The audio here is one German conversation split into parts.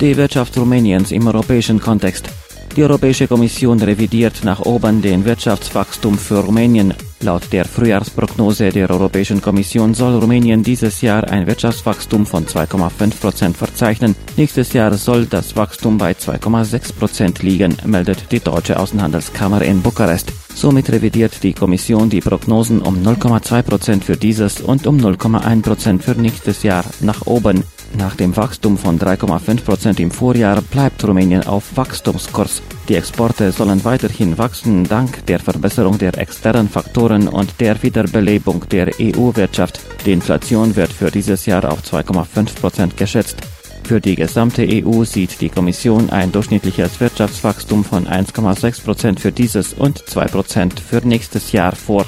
Die Wirtschaft Rumäniens im europäischen Kontext. Die Europäische Kommission revidiert nach oben den Wirtschaftswachstum für Rumänien. Laut der Frühjahrsprognose der Europäischen Kommission soll Rumänien dieses Jahr ein Wirtschaftswachstum von 2,5% verzeichnen. Nächstes Jahr soll das Wachstum bei 2,6% liegen, meldet die Deutsche Außenhandelskammer in Bukarest. Somit revidiert die Kommission die Prognosen um 0,2% für dieses und um 0,1% für nächstes Jahr nach oben. Nach dem Wachstum von 3,5% im Vorjahr bleibt Rumänien auf Wachstumskurs. Die Exporte sollen weiterhin wachsen dank der Verbesserung der externen Faktoren und der Wiederbelebung der EU-Wirtschaft. Die Inflation wird für dieses Jahr auf 2,5% geschätzt. Für die gesamte EU sieht die Kommission ein durchschnittliches Wirtschaftswachstum von 1,6% für dieses und 2% für nächstes Jahr vor.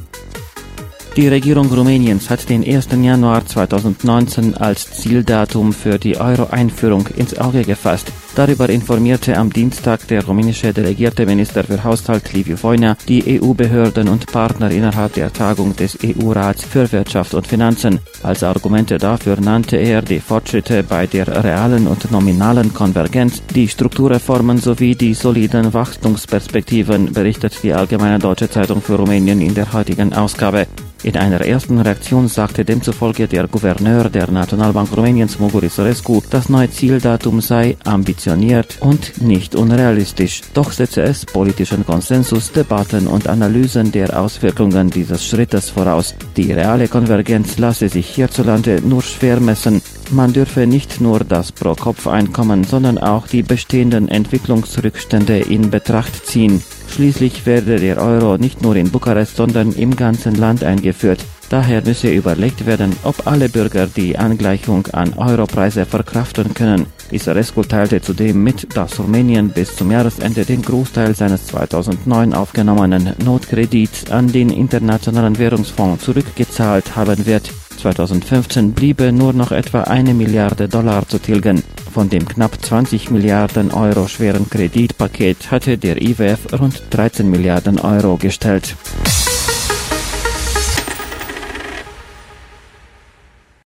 Die Regierung Rumäniens hat den 1. Januar 2019 als Zieldatum für die Euro-Einführung ins Auge gefasst. Darüber informierte am Dienstag der rumänische delegierte Minister für Haushalt Liviu Voinea die EU-Behörden und Partner innerhalb der Tagung des EU-Rats für Wirtschaft und Finanzen. Als Argumente dafür nannte er die Fortschritte bei der realen und nominalen Konvergenz, die Strukturreformen sowie die soliden Wachstumsperspektiven, berichtet die Allgemeine Deutsche Zeitung für Rumänien in der heutigen Ausgabe. In einer ersten Reaktion sagte demzufolge der Gouverneur der Nationalbank Rumäniens, Mugur Isorescu, das neue Zieldatum sei ambitioniert und nicht unrealistisch. Doch setze es politischen Konsensus, Debatten und Analysen der Auswirkungen dieses Schrittes voraus. Die reale Konvergenz lasse sich hierzulande nur schwer messen. Man dürfe nicht nur das Pro-Kopf-Einkommen, sondern auch die bestehenden Entwicklungsrückstände in Betracht ziehen. Schließlich werde der Euro nicht nur in Bukarest, sondern im ganzen Land eingeführt. Daher müsse überlegt werden, ob alle Bürger die Angleichung an Europreise verkraften können. Isorescu teilte zudem mit, dass Rumänien bis zum Jahresende den Großteil seines 2009 aufgenommenen Notkredits an den Internationalen Währungsfonds zurückgezahlt haben wird. 2015 bliebe nur noch etwa 1 Milliarde Dollar zu tilgen. Von dem knapp 20 Milliarden Euro schweren Kreditpaket hatte der IWF rund 13 Milliarden Euro gestellt.